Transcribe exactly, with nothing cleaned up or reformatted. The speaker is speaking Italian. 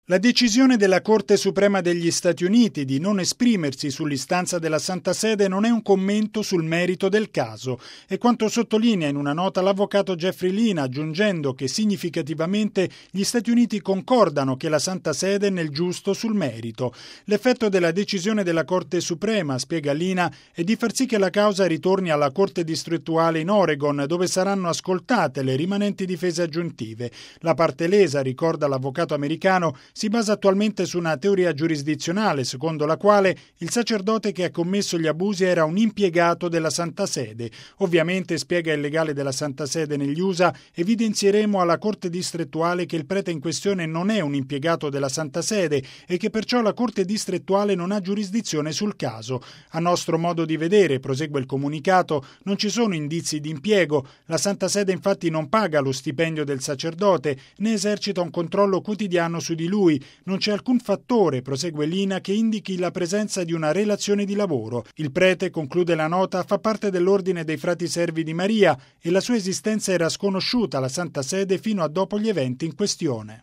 La decisione della Corte Suprema degli Stati Uniti di non esprimersi sull'istanza della Santa Sede non è un commento sul merito del caso, è quanto sottolinea in una nota l'avvocato Jeffrey Lina, aggiungendo che significativamente gli Stati Uniti concordano che la Santa Sede è nel giusto sul merito. L'effetto della decisione della Corte Suprema, spiega Lina, è di far sì che la causa ritorni alla Corte distrettuale in Oregon, dove saranno ascoltate le rimanenti difese aggiuntive. La parte lesa, ricorda l'avvocato americano, si basa attualmente su una teoria giurisdizionale secondo la quale il sacerdote che ha commesso gli abusi era un impiegato della Santa Sede. Ovviamente, spiega il legale della Santa Sede negli U S A, evidenzieremo alla Corte distrettuale che il prete in questione non è un impiegato della Santa Sede e che perciò la Corte distrettuale non ha giurisdizione sul caso. A nostro modo di vedere, prosegue il comunicato, non ci sono indizi di impiego. La Santa Sede infatti non paga lo stipendio del sacerdote né esercita un controllo quotidiano su di lui. Non c'è alcun fattore, prosegue Lina, che indichi la presenza di una relazione di lavoro. Il prete, conclude la nota, fa parte dell'ordine dei frati servi di Maria e la sua esistenza era sconosciuta alla Santa Sede fino a dopo gli eventi in questione.